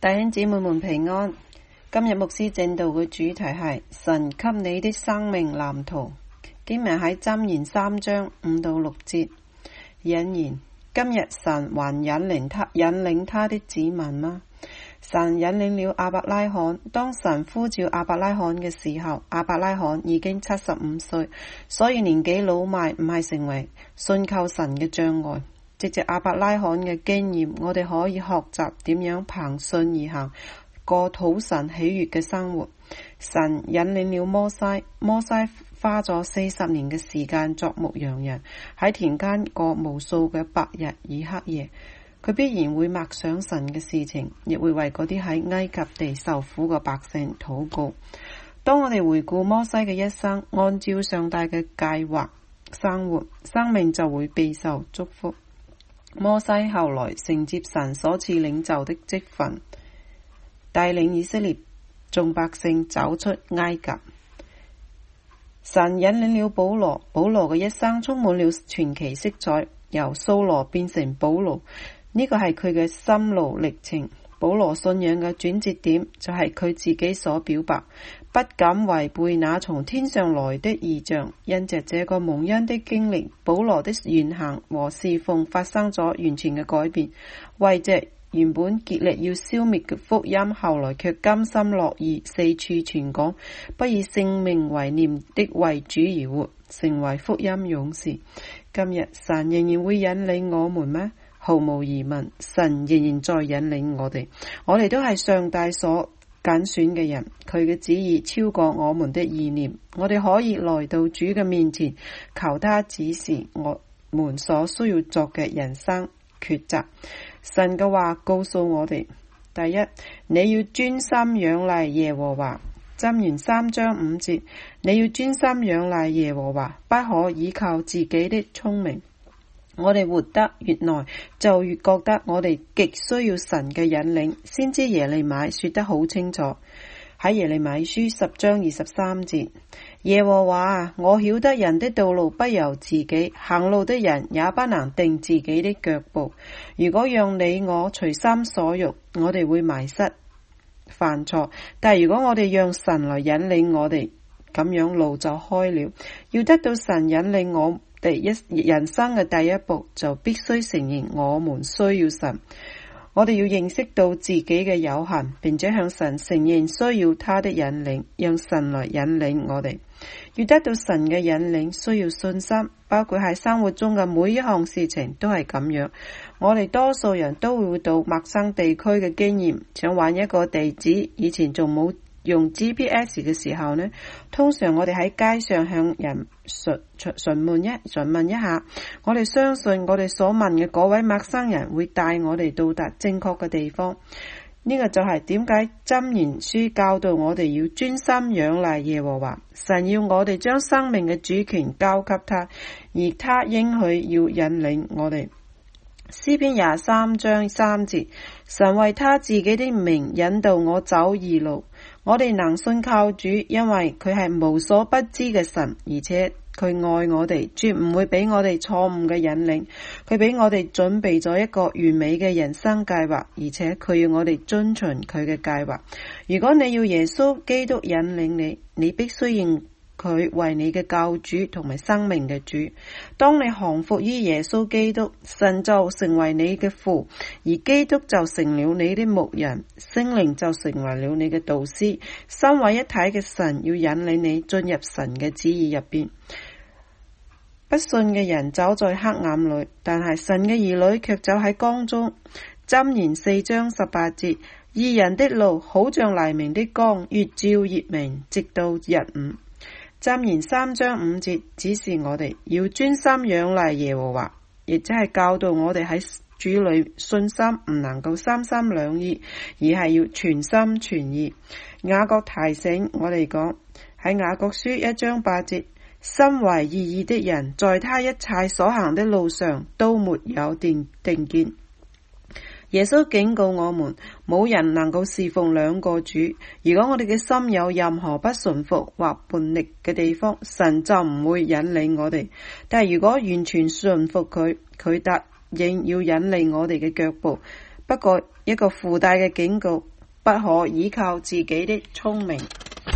弟兄姊妹們平安。今日牧師正道嘅主題係神給你的生命藍圖。經文喺箴言3章5到6節。引言：今日神還引領他的子民嗎？神引領了亞伯拉罕。當神呼召亞伯拉罕嘅時候，亞伯拉罕已經75歲，所以年紀老邁唔係成為信靠神嘅障礙。藉着亞伯拉罕嘅經驗，我哋可以學習點樣憑信而行，過討神喜悅嘅生活。神引領了摩西，摩西花咗40年嘅時間作牧羊人，喺田間過無數嘅白日與黑夜。佢必然會默想神嘅事情，亦會為嗰啲喺埃及地受苦嘅百姓禱告。當我哋回顧摩西嘅一生，按照上帝嘅計劃生活，生命就會備受祝福。摩西後來承接神所賜領袖的職分，帶領以色列眾百姓走出埃及。神引領了保羅，保羅嘅一生充滿了傳奇色彩，由掃羅變成保羅，呢個係佢嘅心路歷程。保羅信仰嘅轉折點就係佢自己所表白，不敢違背那從天上來的異象。因着這個蒙恩的經歷，保羅的言行和侍奉發生咗完全嘅改變。為着原本竭力要消滅嘅福音，後來卻甘心樂意四處傳講，不以性命為念的為主而活，成為福音勇士。今日神仍然會引領我們嗎？毫無疑問，神仍然在引領我哋。我哋都係上帝所揀選嘅人，佢嘅旨意超過我們的意念。我哋可以來到主嘅面前，求他指示我們所需要作嘅人生抉擇。神嘅話告訴我哋：第一，你要專心仰賴耶和華。箴言3章5節，你要專心仰賴耶和華，不可依靠自己的聰明。我哋活得越耐，就越覺得我哋極需要神嘅引領。先知耶利米說得好清楚，喺耶利米書10章23節，耶和華，我曉得人的道路不由自己，行路的人也不能定自己的腳步。如果讓你我隨心所欲，我哋會迷失犯錯，但如果我哋讓神來引領我哋，咁樣路就開了。要得到神引領我人生嘅第一步，就必須承認我們需要神。我哋要認識到自己嘅有限，並且向神承認需要他的引領，讓神來引領我哋。要得到神嘅引領，需要信心，包括喺生活中嘅每一項事情都係咁樣。我哋多數人都會到陌生地區嘅經驗，想揾一個地址，以前仲冇用 GPS 嘅時候呢，通常我哋喺街上向人詢問一下，我哋相信我哋所問嘅嗰位陌生人會帶我哋到達正確嘅地方。呢個就係點解箴言書教導我哋要專心仰賴耶和華。神要我哋將生命嘅主權交給他，而他應許要引領我哋。詩篇23章3節，神為他自己的名引導我走義路。我哋能信靠主，因為佢係無所不知嘅神，而且佢愛我哋，絕唔會俾我哋錯誤嘅引領。佢俾我哋準備咗一個完美嘅人生計劃，而且佢要我哋遵循佢嘅計劃。如果你要耶穌基督引領你，你必須認佢為你嘅救主同埋生命嘅主。當你降服於耶穌基督，神就成為你嘅父，而基督就成了你的牧人，聖靈就成為了你嘅導師。三位一體嘅神要引領你進入神嘅旨意入邊。不信嘅人走在黑暗裏，但係神嘅兒女卻走喺光中。箴言4章18節，義人的路好像黎明的光，越照越明，直到日午。箴言3章5節指示我哋要專心仰賴耶和華，亦即係教導我哋喺主裏信心唔能夠三心兩意，而係要全心全意。雅各提醒我哋講，喺雅各書1章8節，心懷二意的人，在他一切所行的路上都沒有定見。耶穌警告我們，冇人能夠侍奉兩個主。如果我哋嘅心有任何不順服或叛逆嘅地方，神就唔會引領我哋。但係如果完全順服佢，佢答應要引領我哋嘅腳步。不過一個附帶嘅警告， 不可倚靠自己的聰明。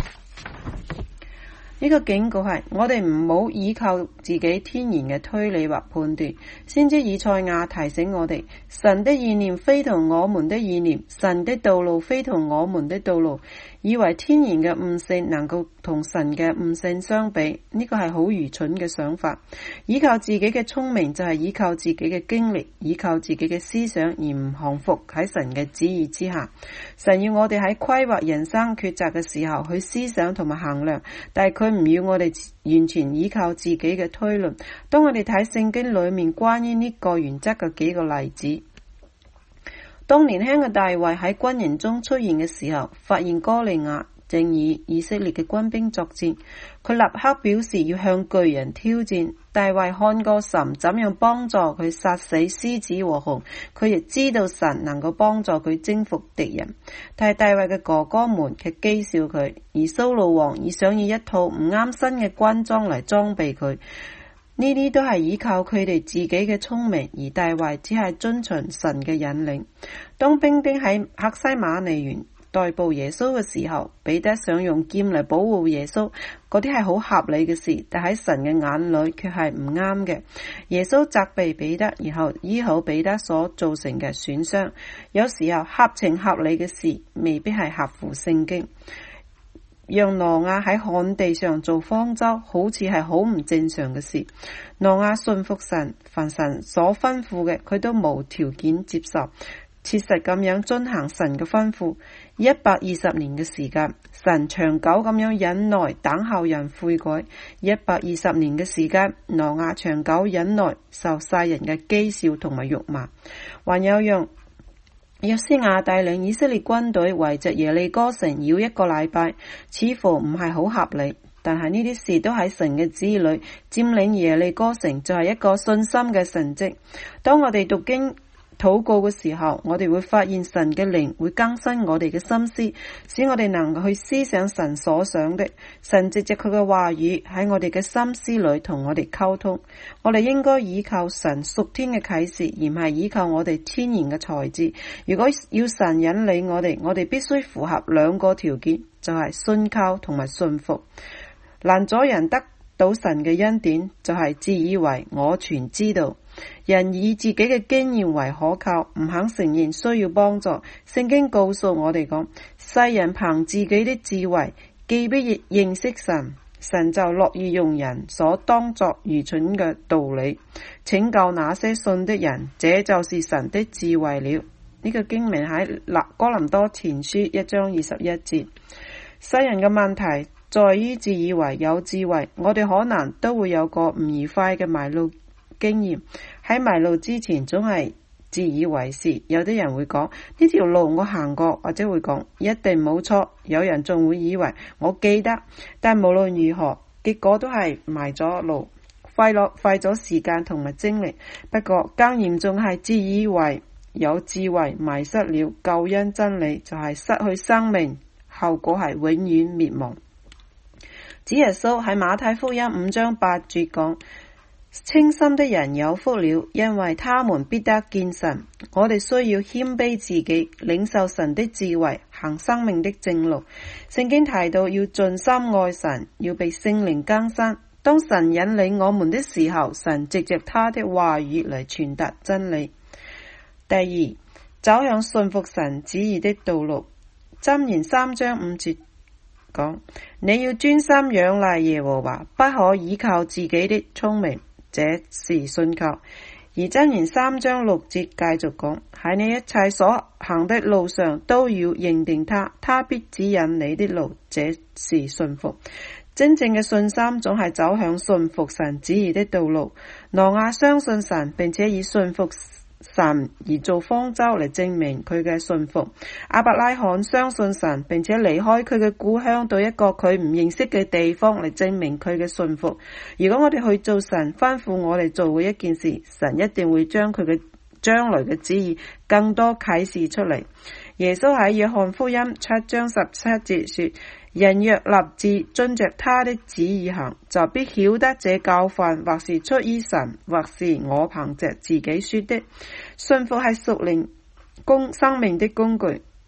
呢個警告係我哋唔好依靠自己天然嘅推理或判斷。先知以賽亞提醒我哋，神的意念非同我們的意念，神的道路非同我們的道路。以為天然嘅悟性能夠同神嘅悟性相比，呢個係好愚蠢嘅想法。依靠自己嘅聰明就係依靠自己嘅經歷，依靠自己嘅思想，而唔降服喺神嘅旨意之下。神要我哋喺規劃人生抉擇嘅時候去思想同埋衡量，但係佢唔要我哋完全依靠自己嘅推論。當我哋睇聖經裏面關於呢個原則嘅幾個例子，當年輕嘅大衛喺軍營中出現嘅時候，發現哥利亞正與以色列嘅軍兵作戰，佢立刻表示要向巨人挑戰。大衛看過神怎樣幫助佢殺死獅子和熊，佢亦知道神能夠幫助佢征服敵人。但係大衛嘅哥哥們卻譏笑佢，而掃羅王已想以一套唔啱身嘅軍裝嚟裝備佢。呢啲都係依靠佢哋自己嘅聰明，而大衛只係遵循神嘅引領。當兵丁喺客西馬尼園逮捕耶穌嘅時候，彼得想用劍嚟保護耶穌，嗰啲係好合理嘅事，但喺神嘅眼裏卻係唔啱嘅。耶穌責備彼得，然後醫好彼得所造成嘅損傷。有時候合情合理嘅事未必係合乎聖經。讓挪亞喺旱地上做方舟，好似係好唔正常嘅事。挪亞信服神，凡神所吩咐嘅，佢都無條件接受，切實咁樣遵行神嘅吩咐。120年嘅時間，神長久咁樣忍耐等候人悔改。120年嘅時間，挪亞長久忍耐受世人嘅譏笑同埋辱罵。還有讓約書亞帶領以色列軍隊圍着耶利哥城繞1個禮拜，似乎唔係好合理，但係呢啲事都喺神嘅旨意裏。佔領耶利哥城就係一個信心嘅神蹟。當我哋讀經禱告嘅時候，我哋會發現神嘅靈會更新我哋嘅心思，使我哋能夠去思想神所想的。神藉着佢嘅話語喺我哋嘅心思裏同我哋溝通。我哋應該依靠神屬天嘅啟示，而唔係依靠我哋天然嘅才智。如果要神引領我哋必須符合2個條件，就係信靠同埋信服。攔阻人得到神嘅恩典，就係自以為我全知道。人以自己嘅經驗為可靠，唔肯承認需要幫助。聖經告訴我哋講，世人憑自己的智慧，既不認識神，神就樂意用人所當作愚蠢嘅道理拯救那些信的人，這就是神的智慧了。呢個經文喺哥林多前書1章21節。世人嘅問題在於自以為有智慧，我哋可能都會有個唔愉快嘅迷路經驗。喺迷路之前總係自以為是，有啲人會講呢條路我行過，或者會講一定冇錯。有人仲會以為我記得，但無論如何，結果都係迷咗路，費咗時間同埋精力。不過更嚴重係自以為有智慧，迷失了救恩真理，就係失去生命，後果係永遠滅亡。主耶穌喺馬太福音5章8節講，清心的人有福了，因為他們必得見神。我哋需要謙卑自己，領受神的智慧，行生命的正路。聖經提到要盡心愛神，要被聖靈更新。當神引領我們的時候，神藉着他的話語嚟傳達真理。第二，走向信服神旨意的道路。箴言3章5節講，你要專心仰賴耶和華，不可倚靠自己的聰明，這是信靠。而箴言3章6節繼續講，喺你一切所行的路上都要認定他，他必指引你的路，這是信服。真正嘅信心總係走向信服神旨意的道路。挪亞相信神，並且以信服神而做方舟嚟證明佢嘅信服。亞伯拉罕相信神，並且離開佢嘅故鄉到一個佢唔認識嘅地方嚟證明佢嘅信服。如果我哋去做神吩咐我哋做嘅一件事，神一定會將佢嘅將來嘅旨意更多啟示出嚟。耶穌喺約翰福音7章17節說，人若立志遵着他的旨意行，就必曉得這教訓或是出於神，或是我憑着自己說的。信服係屬靈生命的工具。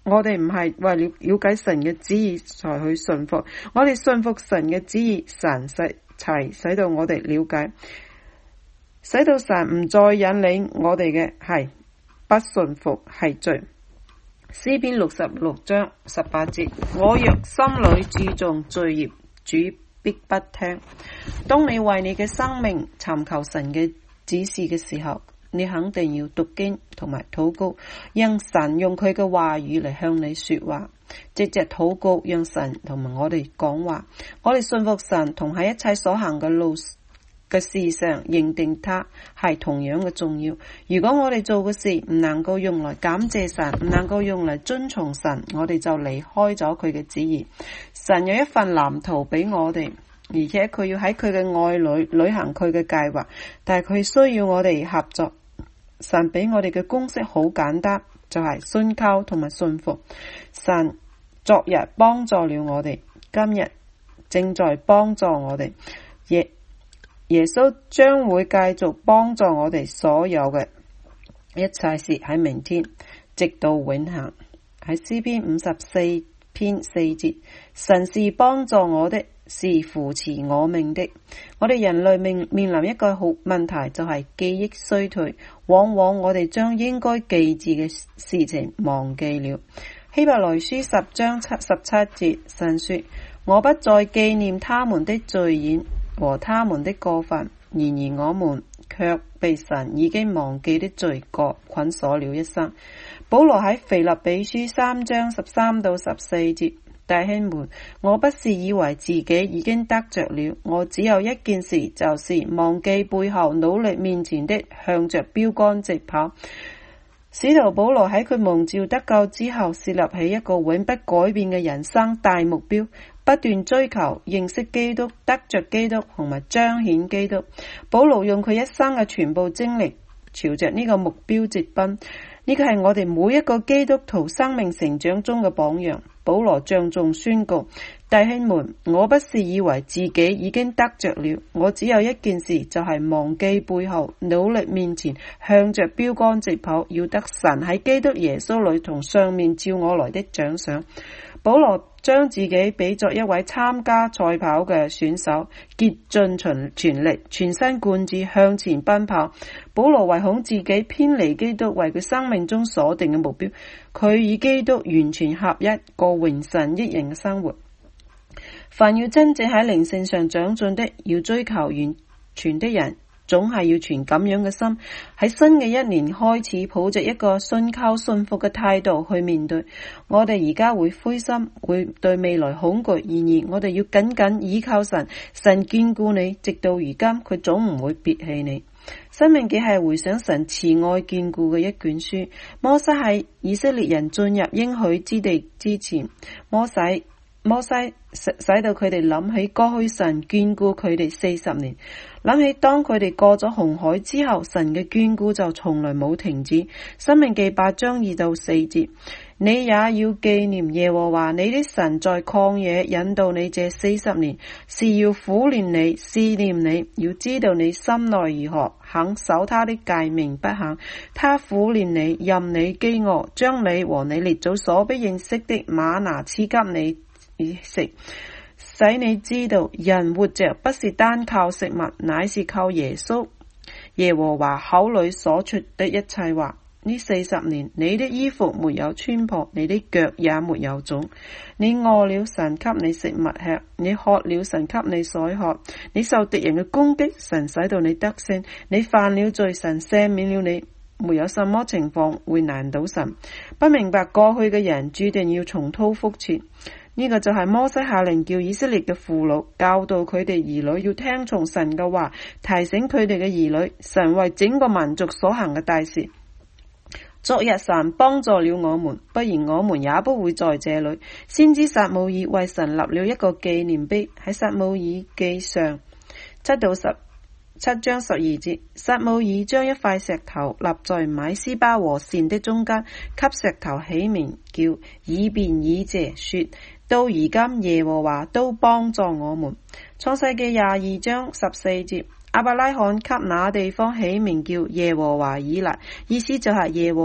我哋唔係為了了解神嘅旨意才去信服，我哋信服神嘅旨意，神使到我哋了解，使到神唔再引領我哋嘅係不信服係罪。詩篇66章18節，我若心裏注重罪孽，主必不聽。當你為你嘅生命尋求神嘅指示嘅時候，你肯定要讀經同埋禱告，讓神用佢嘅話語嚟向你說話。藉着禱告，讓神同埋我哋講話。我哋信服神，同喺一切所行嘅路嘅事上認定他係同樣嘅重要。如果我哋做嘅事唔能夠用來感謝神，唔能夠用嚟遵從神，我哋就離開咗佢嘅旨意。神有一份藍圖俾我哋，而且佢要喺佢嘅愛裏履行佢嘅計劃，但係佢需要我哋合作。神俾我哋嘅公式好簡單，就係信靠同埋信服。神昨日幫助了我哋，今日正在幫助我哋，耶穌將會繼續幫助我哋所有嘅一切事喺明天，直到永恆。喺詩篇54篇4節，神是幫助我的，是扶持我命的。我哋人類面臨一個好問題，就係記憶衰退，往往我哋將應該記住嘅事情忘記了。希伯來書10章17節，神說：我不再紀念他們的罪孽和他們的過犯，然而我們卻被神已經忘記的罪過捆鎖了一生。保羅喺腓立比書3章13到14節，弟兄們，我不是以為自己已經得着了，我只有一件事，就是忘記背後，努力面前的，向着標竿直跑。使徒保羅喺佢蒙召得救之後，設立起一個永不改變嘅人生大目標，不斷追求認識基督、得着基督同埋彰顯基督。保羅用佢一生嘅全部精力朝着呢個目標直奔。呢個係我哋每一個基督徒生命成長中嘅榜樣。保羅鄭重宣告：弟兄們，我不是以為自己已經得着了，我只有一件事，就係忘記背後，努力面前，向着標竿直跑，要得神喺基督耶穌裏從上面召我來的獎賞。保羅將自己比作一位參加賽跑嘅選手，竭盡全力，全神貫注向前奔跑。保羅唯恐自己偏離基督為佢生命中所定嘅目標，佢與基督完全合一，過榮神益人嘅生活。凡要真正喺靈性上長進的，要追求完全的人，總係要存咁樣嘅心，喺新嘅一年開始，抱着一個信靠信服嘅態度去面對。我哋而家會灰心，會對未來恐懼，然而我哋要緊緊依靠神，神眷顧你，直到如今，佢總唔會撇棄你。申命記係回想神慈愛眷顧嘅一卷書。摩西喺以色列人進入應許之地之前，摩西使到佢哋諗起過去神眷顧佢哋40年，諗起當佢哋過咗紅海之後，神嘅眷顧就從來冇停止。申命記8章2到4節，你也要紀念耶和華你的神在曠野引導你這40年，是要苦練你、試驗你，要知道你心內如何，肯守他的誡命不肯。他苦練你，任你飢餓，將你和你列祖所不認識的嗎哪賜給你食，使你知道人活着不是單靠食物，乃是靠耶穌耶和華口裏所出的一切話。呢40年，你的衣服沒有穿破，你的腳也沒有腫。你餓了，神給你食物吃；你渴了，神給你水喝。你受敵人嘅攻擊，神使到你得勝；你犯了罪，神赦免了你。沒有什麼情況會難倒神。不明白過去嘅人，注定要重蹈覆轍。呢個就係摩西下令叫以色列嘅父老教導佢哋兒女要聽從神嘅話，提醒佢哋嘅兒女神為整個民族所行嘅大事。昨日神幫助了我們，不然我們也不會在這裏。先知撒母耳為神立了一個紀念碑，喺撒母耳記上7章12節，撒母耳將一塊石頭立在米斯巴和善的中間，給石頭起名叫以便以謝，說到如今耶和華都幫助我們。創世記22章14節，亞伯拉罕給那地方起名叫耶和華以勒，意思就係耶和華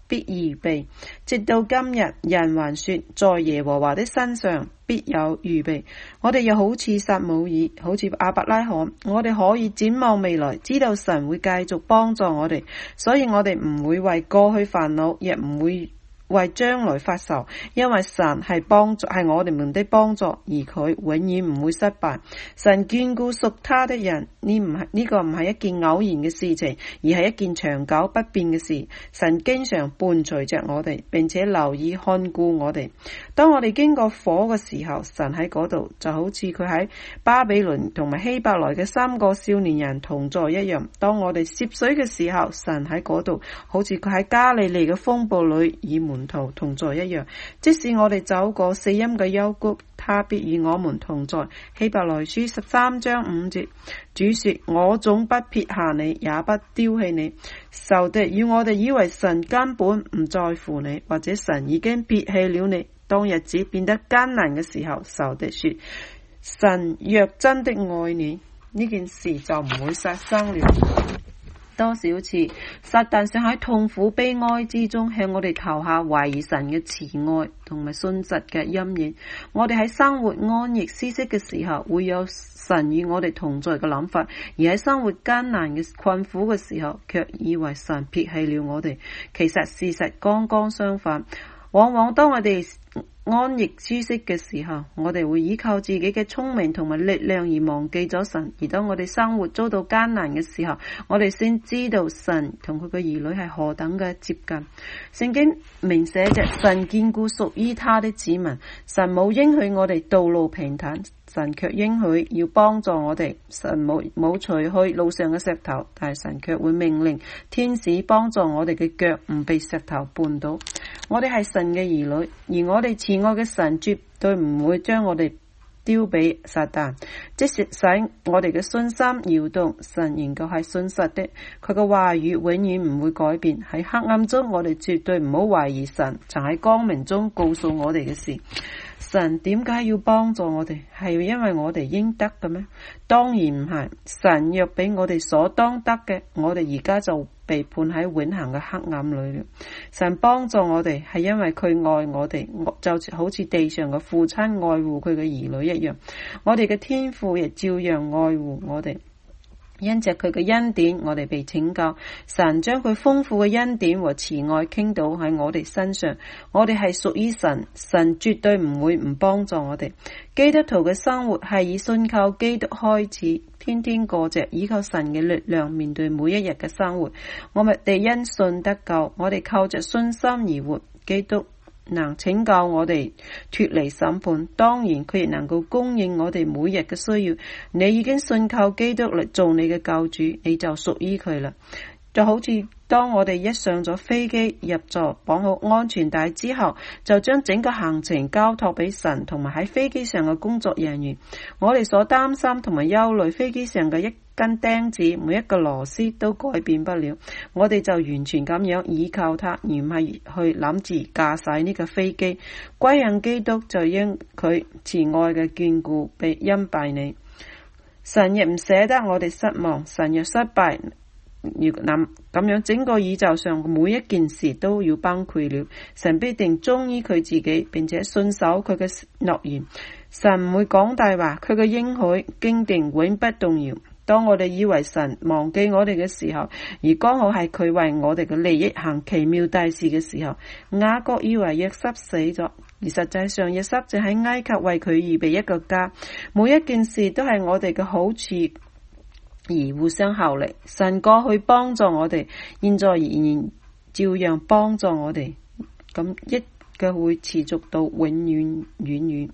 必預備。直到今日，人還說，在耶和華的身上必有預備。我哋又好似撒母耳，好似亞伯拉罕，我哋可以展望未來，知道神會繼續幫助我哋，所以我哋唔會為過去煩惱，亦唔會為將來發愁，因為神係我哋們的幫助，而佢永遠唔會失敗。神眷顧屬他的人，呢個唔係一件偶然嘅事情，而係一件長久不變嘅事。神經常伴隨着我哋，並且留意看顧我哋。當我哋經過火嘅時候，神喺嗰度，就好似佢喺巴比倫同埋希伯來嘅3個少年人同在一樣。當我哋涉水嘅時候，神喺嗰度，好似佢喺加利利嘅風暴裏與門徒同在一樣。即使我哋走過死蔭嘅幽谷，他必與我們同在。希伯來書13章5節，主說：我總不撇下你，也不丟棄你。仇敵要我哋以為神根本唔在乎你，或者神已經撇棄了你。當日子變得艱難嘅時候，仇敵說：神若真的愛你，呢件事就唔會發生了。多少次撒旦想喺痛苦悲哀之中向我哋投下懷疑神嘅慈愛同埋信實嘅陰影。我哋喺生活安逸舒適嘅時候，會有神與我哋同在嘅諗法，而喺生活艱難嘅困苦嘅時候，卻以為神撇棄了我哋。其實事實剛剛相反。往往當我哋安逸舒適嘅時候，我哋會依靠自己嘅聰明同埋力量而忘記咗神；而當我哋生活遭到艱難嘅時候，我哋先知道神同佢嘅兒女係何等嘅接近。聖經明寫着神眷顧屬於他的子民，神冇應許我哋道路平坦，神卻應許要幫助我哋。神冇除去路上嘅石頭，但係神卻會命令天使幫助我哋嘅腳唔被石頭絆倒。我哋係神嘅兒女，而我哋慈愛嘅神絕對唔會將我哋丟俾撒旦。即使使我哋嘅信心搖動，神仍舊係信實的，佢嘅話語永遠唔會改變。喺黑暗中，我哋絕對唔好懷疑神曾喺光明中告訴我哋嘅事。神點解要幫助我哋？係因為我哋應得嘅咩？當然唔係。神若俾我哋所當得嘅，我哋而家就被判喺永恆嘅黑暗裏了。神幫助我哋係因為佢愛我哋，就好似地上嘅父親愛護佢嘅兒女一樣。我哋嘅天父亦照樣愛護我哋。因着佢嘅恩典，我哋被拯救。神將佢豐富嘅恩典和慈愛傾倒喺我哋身上。我哋係屬於神，神絕對唔會唔幫助我哋。基督徒嘅生活係以信靠基督開始，天天過着依靠神嘅力量面對每一日嘅生活。我哋因信得救，我哋靠着信心而活。基督能拯救我哋脫離審判，當然佢亦能夠供應我哋每日嘅需要。你已經信靠基督嚟做你嘅救主，你就屬於佢啦。就好似當我哋一上咗飛機入座，綁好安全帶之後，就將整個行程交託俾神同埋喺飛機上嘅工作人員。我哋所擔心同埋憂慮飛機上嘅一根釘子，每一個螺絲都改變不了。我哋就完全咁樣依靠他，而唔係去諗住駕駛呢個飛機。歸向基督就應佢慈愛嘅眷顧被恩待你。神亦唔捨得我哋失望。神若失敗，如咁樣，整個宇宙上每一件事都要崩潰了。神必定忠於佢自己，並且信守佢嘅諾言。神唔會講大話，佢嘅應許經定永不動搖。當我哋以為神忘記我哋嘅時候，而剛好係佢為我哋嘅利益行奇妙大事嘅時候，雅各以為約瑟死咗，而實際上約瑟就喺埃及為佢預備一個家。每一件事都係我哋嘅好處而互相效力。神過去幫助我哋，現在仍然照樣幫助我哋，咁一個會持續到永遠遠遠。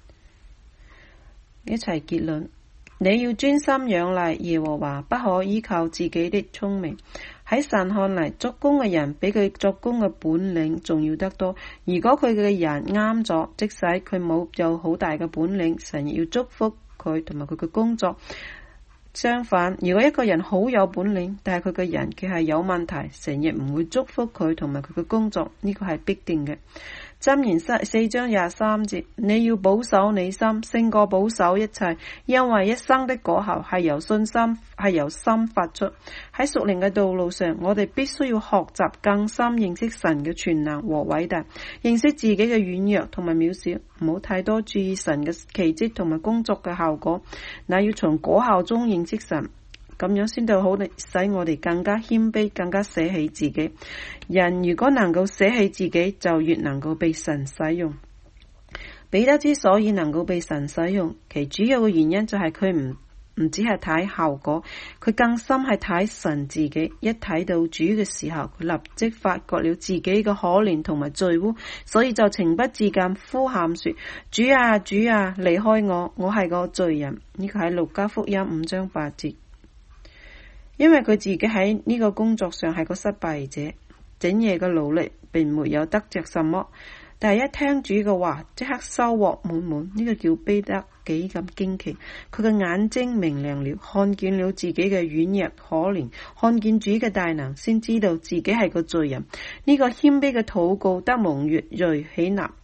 一齊結論。你要專心仰賴耶和華，不可依靠自己的聰明。喺神看嚟，作工嘅人比佢作工嘅本領重要得多。如果佢嘅人啱咗，即使佢冇有好大嘅本領，神要祝福佢同埋佢嘅工作。相反，如果一個人好有本領，但係佢嘅人佢係有問題，神亦唔會祝福佢同埋佢嘅工作，呢個係必定嘅。 箴言4章23節，你要保守你心，勝過保守一切，因為一生的果效係由信心，係由心發出。喺屬靈嘅道路上，我哋必須要學習更深認識神嘅全能和偉大，認識自己嘅軟弱同埋渺小，唔好太多注意神嘅奇蹟同埋工作嘅效果，那要從果效中認識神。咁樣先到好，使我哋更加謙卑，更加捨棄自己。人如果能夠捨棄自己，就越能夠被神使用。彼得之所以能夠被神使用，其主要嘅原因就係佢唔只係睇效果，佢更深係睇神自己。一睇到主嘅時候，佢立即發覺了自己嘅可憐同埋罪污，所以就情不自禁呼喊說：主啊，主啊，離開我，我係個罪人。呢個喺路加福音5章8節。因為佢自己喺呢個工作上係個失敗者，整夜嘅努力並沒有得着什麼，但係一聽主嘅話，即刻收穫滿滿。呢個叫彼得幾咁驚奇，佢嘅眼睛明亮了，看見了自己嘅軟弱可憐，看見主嘅大能，先知道自己係個罪人。呢個謙卑嘅禱告得蒙悅銳喜納，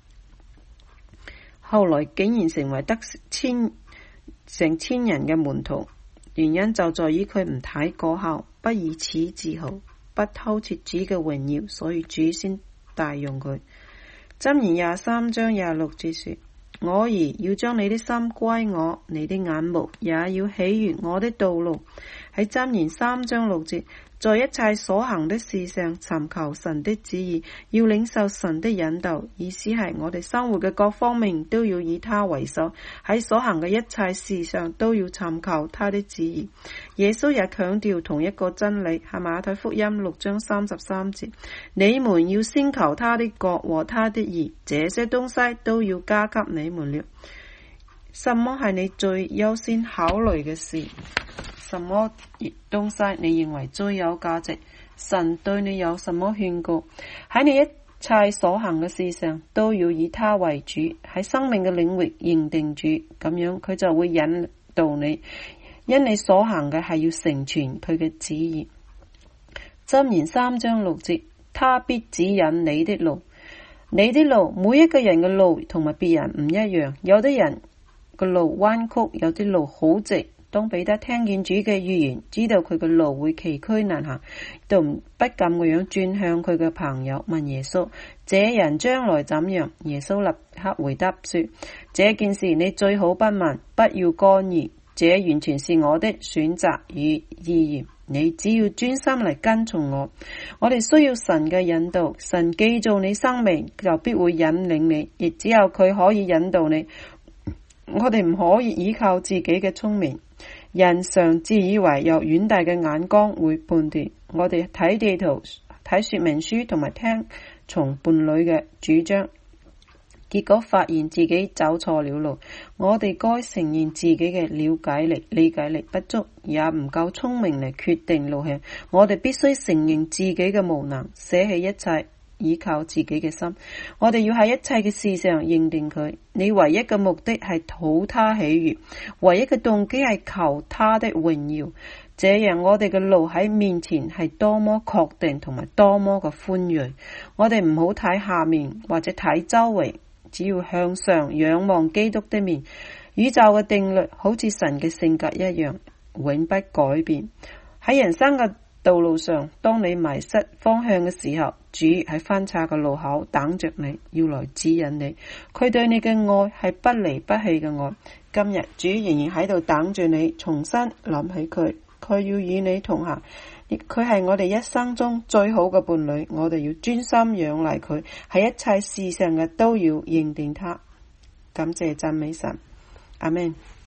後來竟然成為成千人嘅門徒。原因就在於佢唔睇果效，不以此自豪，不偷竊主嘅榮耀，所以主先大用佢。箴言23章26節說：我兒要將你的心歸我，你的眼目也要喜悅我的道路。喺箴言3章6節，在一切所行的事上尋求神的旨意，要領受神的引導。意思係我哋生活嘅各方面都要以他為首，喺所行嘅一切事上都要尋求他的旨意。耶穌也強調同一個真理，係馬太福音6章33節，你們要先求他的國和他的義，這些東西都要加給你們了。什麼係你最優先考慮嘅事？什麼東西你認為最有價值？神對你有什麼勸告？喺你一切所行嘅事上都要以他為主，喺生命嘅領域認定主，咁樣佢就會引導你，因你所行嘅係要成全佢嘅旨意。箴言3章6節，他必指引你的路。你的路，每一個人嘅路同埋別人唔一樣，有啲人個路彎曲，有啲路好直。當彼得聽見主嘅預言，知道佢嘅路會崎嶇難行，就不禁嘅樣轉向佢嘅朋友問耶穌：這人將來怎樣？耶穌立刻回答說：這件事你最好不問，不要干預，這完全是我的選擇與意願。你只要專心嚟跟從我。我哋需要神嘅引導，神記做你生命就必會引領你，亦只有佢可以引導你。我哋唔可以依靠自己嘅聰明。人常自以為有遠大嘅眼光會判斷，我哋睇地圖、睇說明書同埋聽從伴侶嘅主張，結果發現自己走錯了路。我哋該承認自己嘅了解力、理解力不足，也唔夠聰明嚟決定路向。我哋必須承認自己嘅無能，捨棄一切，依靠自己嘅心。我哋要喺一切嘅事上認定佢。你唯一嘅目的係討他喜悅，唯一嘅動機係求他的榮耀。這樣我哋嘅路喺面前係多麼確定同埋多麼嘅寬裕。我哋唔好睇下面或者睇周圍，只要向上仰望基督的面。宇宙嘅定律好似神嘅性格一樣，永不改變。喺人生嘅道路上，當你迷失方向嘅時候，主喺分岔嘅路口等着你，要來指引你。佢對你嘅愛係不離不棄嘅愛。今日主仍然喺度等住你，重新諗起佢，佢要與你同行。佢係我哋一生中最好嘅伴侶，我哋要專心仰賴佢，喺一切事上嘅都要認定他。感謝讚美神，阿們。